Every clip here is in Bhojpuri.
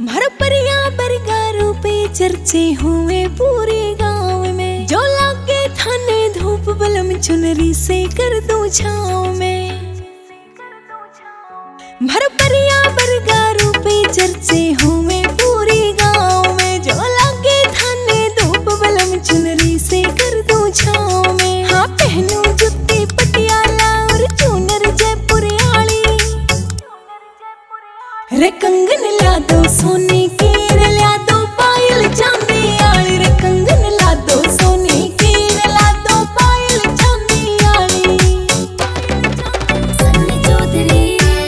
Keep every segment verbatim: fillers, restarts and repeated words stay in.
भरपरिया बरगारों पे चर्चे हुए पूरे गांव में। जो लागे थाने धूप बलम चुनरी से कर दो छाँव में। भरपरिया बरगारों पे चर्चे हुए पूरे गांव में। जो लागे थाने धूप बलम चुनरी से कर दो छाँव में। हाँ पहनू जुत्ती पटियाला और चूनर जयपुरियाली। रे कंगन ला दो सोने की, रे ला दो पायल चांदी आली। रे कंगन ला दो सोने की, रे ला दो पायल चांदी आली। सन्नी चौधरी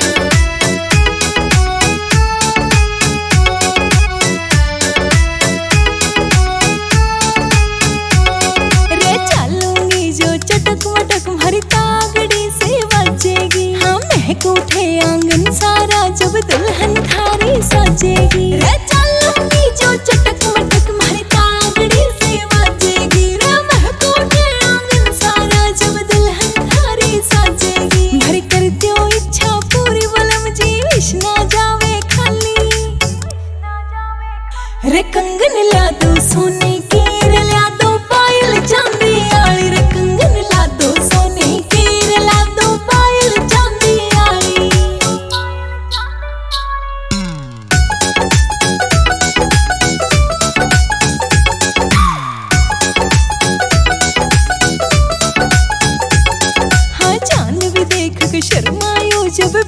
रे चलूंगी जो चटक मटक भरी तागड़ी से बजेगी। हाँ महक उठे आंगन सारा जब दुल्हन थारी सजेगी। रे चलूंगी जो चटक मटक भरी तागड़ी से बजेगी। रे महक उठे आंगन सारा जब दुल्हन थारी सजेगी। भर कर दो इच्छा पूरी बलम जी विष ना जावे खाली। रे कंगन ला दो सोने की, रे ला दो पायल चांदी आली। रे कंगन ला दो सोने की, रे ला दो पायल चांदी आली। हाँ चांद भी देख के शर्मायो जब